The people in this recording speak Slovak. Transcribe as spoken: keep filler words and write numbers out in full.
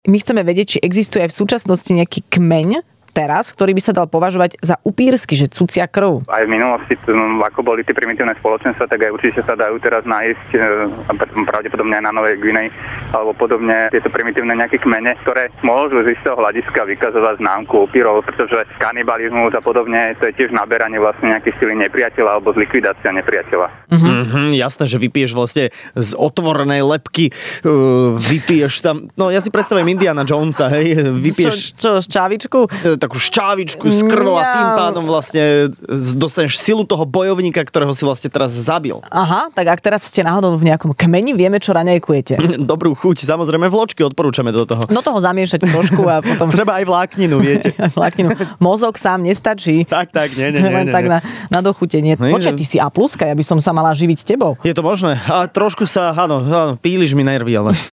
My chceme vedieť, či existuje aj v súčasnosti nejaký kmeň teraz, ktorý by sa dal považovať za upírsky, že cucia krv. Aj v minulosti, ako boli tie primitívne spoločenstva, tak aj určite sa dajú teraz nájsť, pravdepodobne aj na Novej Gvineji alebo podobne, tieto primitívne nejaké kmene, ktoré môžu z istého hľadiska vykazovať známku upírov, pretože kanibalizmus a podobne, to je tiež naberanie vlastne nejakých sily nepriateľa alebo zlikvidácia nepriateľa. Mhm. Mm-hmm, jasné, že vypiješ vlastne z otvorenej lebky, uh, vypiješ tam, no ja si predstavujem Indiana Jonesa, hej, vypiješ... Čo, čo šťavičku? Takú šťávičku s krvou a tým pádom vlastne dostaneš silu toho bojovníka, ktorého si vlastne teraz zabil. Aha, tak ak teraz ste náhodou v nejakom kmeni, vieme, čo raňajkujete. Dobrú chuť, samozrejme vločky odporúčame do toho. Do toho zamiešať trošku a potom... Treba aj vlákninu, viete. vlákninu. Mozog sám nestačí. Tak, tak, nie, nie, nie. Len nie, tak nie. na, na dochutenie. Nie, Počkaj, ty si A pluska, ja by som sa mala živiť tebou. Je to možné. A trošku sa, áno, áno píliš mi nervy, ale...